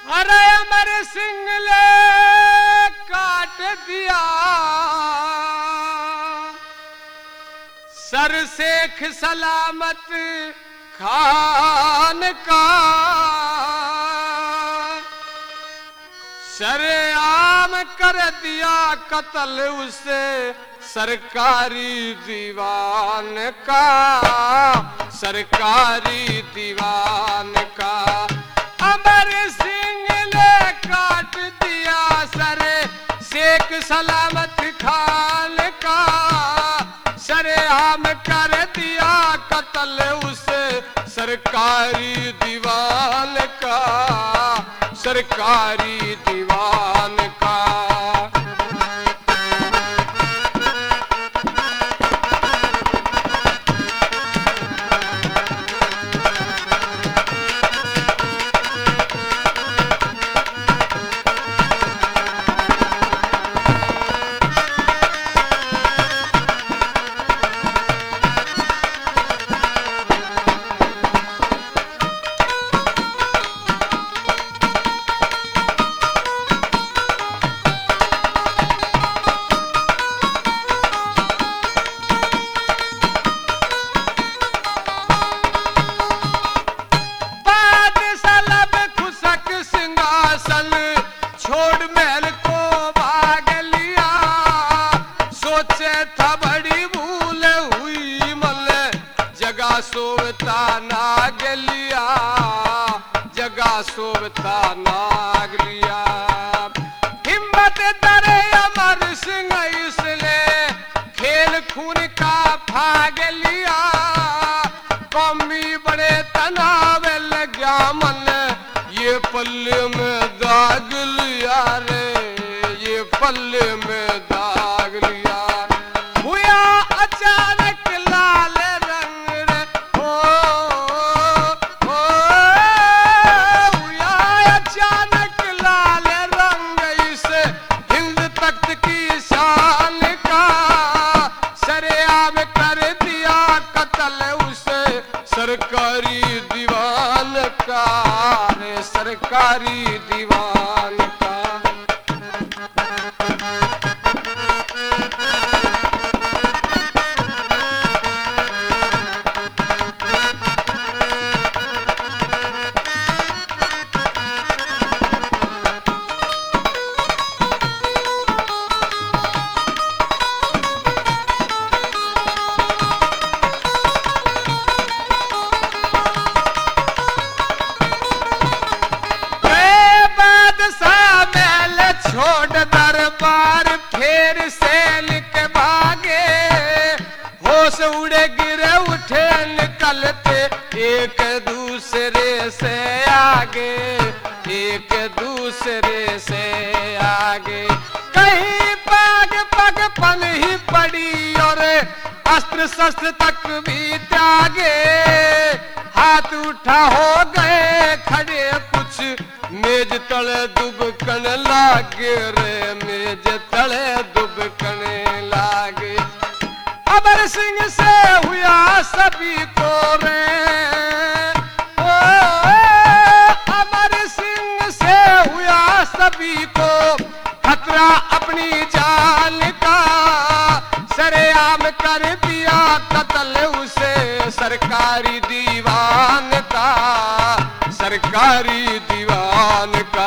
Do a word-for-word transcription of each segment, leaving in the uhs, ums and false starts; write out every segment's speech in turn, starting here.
अरे अमर सिंह ले काट दिया सर शेख सलामत खान का सरेआम कर दिया कत्ल उसे सरकारी दीवान का सरकारी दीवान का अमर सिंह ने काट दिया सरे शेख सलामत खान का सरेआम कर दिया कत्ल उसे सरकारी दीवान का सरकारी दीवान का छोड़ महल को भाग लिया सोचे था बड़ी भूल हुई मन जगह सोवता नाग लिया जगह सोवता नाग लिया हिम्मत दरे अमर सिंह इसने खेल खून का भाग लिया कौमी बड़े तनाव लगा मन ये पल्ले में दाग लिया रे ये पल्ले में दाग लिया हुआ अचानक लाल रंग रे हो हो हुआ अचानक लाल रंग इसे हिंद तख्त की शान का सरेआम कर दिया कत्ल उसे सरकारी दीवान का रे सरकारी दीवान का छोड़ दरबार फेर से लिख भागे होश उड़े गिरे उठे निकलते एक दूसरे से आगे एक दूसरे से आगे कहीं पग पग पन ही पड़ी और अस्त्र शस्त्र तक भी त्यागे हाथ उठा हो गए खड़े कुछ मेज तले दुबकन लागे रे मेज तले दुबकन लागे अमर सिंह से हुआ सभी को रे ओ, अमर सिंह से हुआ सभी को खतरा अपनी जान का सरेआम कर दिया कत्ल उसे सरकारी दीवान का सरकारी दीवान का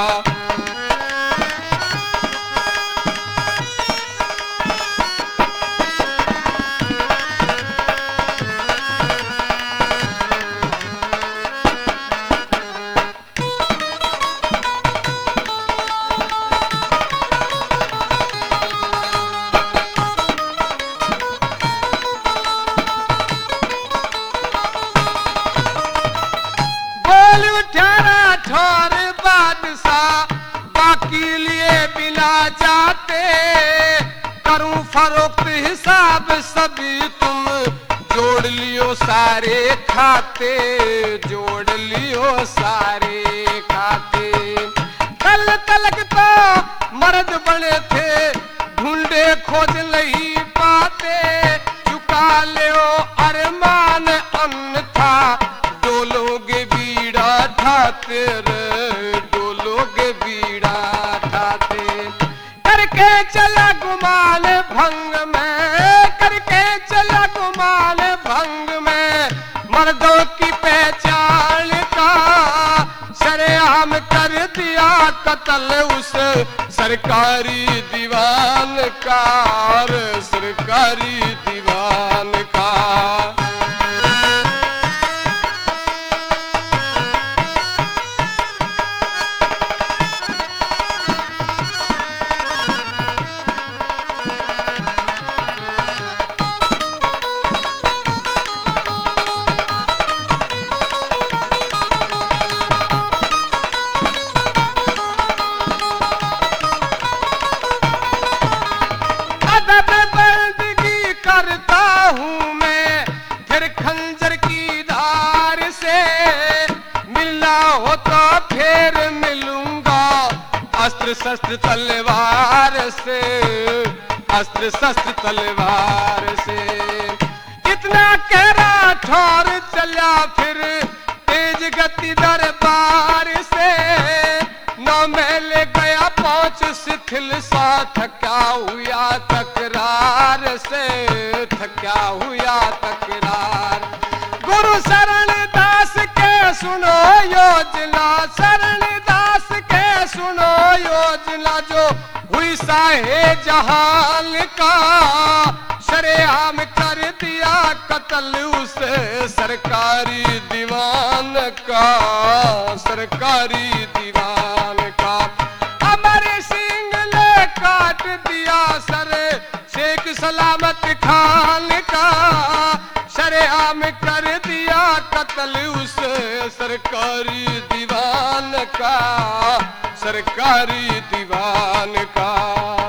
ठोर बादशाह बाकी लिए बिना जाते करूं फरोख्त हिसाब सभी तुम जोड़ लियो सारे खाते जोड़ लियो सारे खाते कल तलक तो मर्द बने थे ढूंढे खोज नहीं पाते चुका ले अरमान अन्न था डोलोगे बीड़ा ठाते रे लोग बीड़ा ठाते। करके चला गुमान भंग में, करके चला गुमान भंग में, मर्दों की पहचान का सरेआम कर दिया कत्ल उस सरकारी दीवान का, सरकारी दीवान का। करता हूँ मैं फिर खंजर की धार से, मिलना हो तो फिर मिलूंगा अस्त्र शस्त्र तलवार से, अस्त्र शस्त्र तलवार से। इतना कह रहा ठौर चला फिर तेज गति दरबार से, नौ महल गया पहुंच शिथिल सा, थका हुआ तकरार से, थका हुआ तकरार। गुरु शरण दास के सुनो योजना, शरण दास के सुनो योजना, जो हुई साहे जहान का सरेआम कर दिया कत्ल उस सरकारी दीवान का, सरकारी दीवान का। अमर सिंह ने काट दिया सर शेख सलामत खान का, सरेआम कर दिया कत्ल उस सरकारी दीवान का, सरकारी दीवान का।